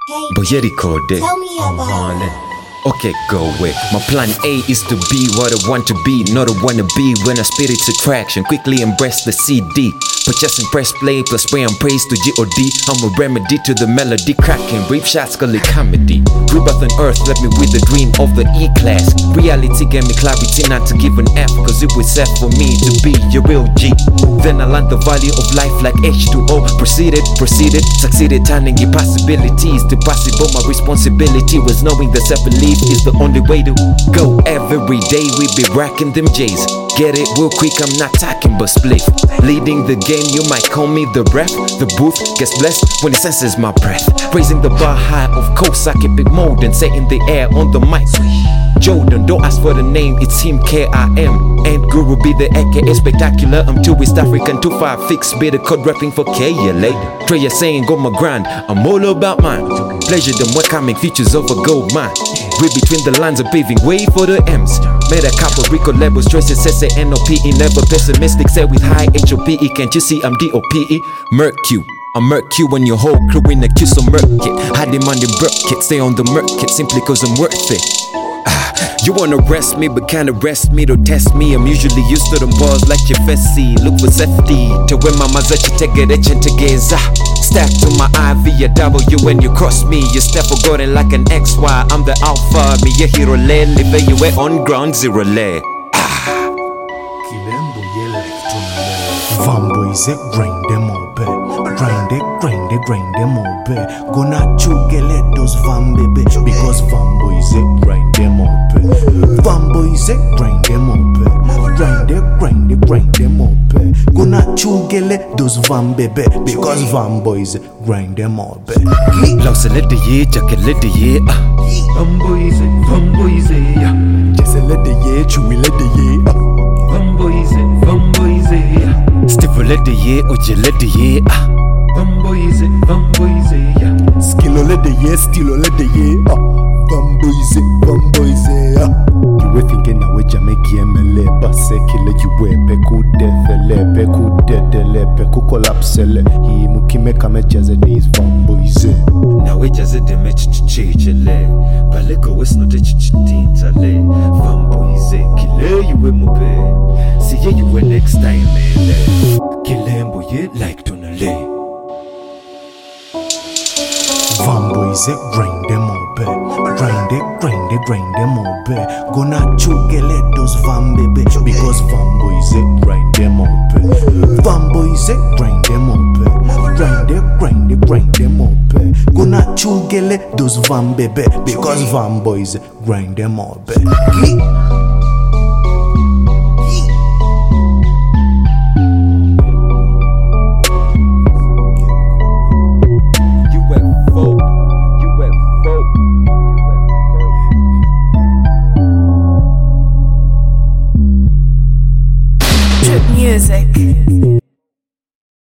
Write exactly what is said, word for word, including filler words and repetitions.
Boy record Tell me about it. Okay, go away. My plan A is to be what I want to be, not a wanna be. When I spirit's attraction, quickly embrace the C D. Purchase and press play, plus spray and praise to G O D. I'm a remedy to the melody, cracking brief shots, scully comedy. Rebirth on earth left me with the dream of the E-class. Reality gave me clarity not to give an F, cause it was set for me to be your real G. Then I learned the value of life like H two O. Proceeded, proceeded, succeeded, turning impossibilities to possible. My responsibility was knowing that self-belief is the only way to go. Every day we be racking them J's. Get it real quick, I'm not talking but split. Leading the game, you might call me the ref. The booth gets blessed when it senses my breath. Raising the bar high, of course I keep it more than set in the air on the mic. Jordan, don't ask for the name, it's him, K I M. And Guru be the A K A spectacular. I'm too West African, too far fix. Be the code rapping for K ya later. Treya saying go my grind, I'm all about mine. Pleasure them what coming features of a gold mine. Read between the lines of paving way for the M's. Made a couple record labels, choices S A N O P E. Never pessimistic, say with high H O P E. Can't you see I'm D O P E? Merc you. I murk you and your whole crew in a kiss, so murk it. High demand in Burke it, stay on the murk it simply cause I'm worth it. You wanna arrest me, but can't arrest me, don't test me. I'm usually used to them balls like your Fessy. Look for safety, to when my maza chitege reche tegeza. Stack to my I V, a W when you cross me. You step forgotten like an X Y, I'm the alpha. Me a hero le, live you way on ground zero le. Kilembo ye like to Vamboys it grind them all bit. Grind it, grind it, grind them all bit. Gonna chugele those vam baby. Because Vamboys it grind them all bit. Vamboys it grind them all bit. Grind it, grind it, grind them all bit. Gonna chugele those vam baby. Because Vamboys grind them all bit. Louse let the ye, jack let the ye. Vamboys it, Vamboys it, yeah. Just let the ye, chewy let the ye. Vamboys it, Vamboys it, yeah. Stifle let the ye, oje let the ye. Vamboys it, Vamboys it, yeah. Skillo let the ye, stilo let the ye. Vamboys it, Vamboys it, yeah. You were thinking now with Jamaica M L A, but say kill you way, peku defele, peku dedele, peku collapsele. He mukime kame jazz days, Vamboys it. Now we just a damage chichele. Paleko is not a chichitintale. Vamboys it, kill you with mobe. See you will next time, man. Kilembo ye like to nale. Vamboys it, grind them all bit. Grind it, grind it, grind them all bit. Gonna chugele those vam baby. Because Vamboys it, grind them all bit. Vamboys it, grind them all bit. Grind it, grind it, grind them all bit. Gonna chugele those vam baby. Because Vamboys grind them all bit. Music.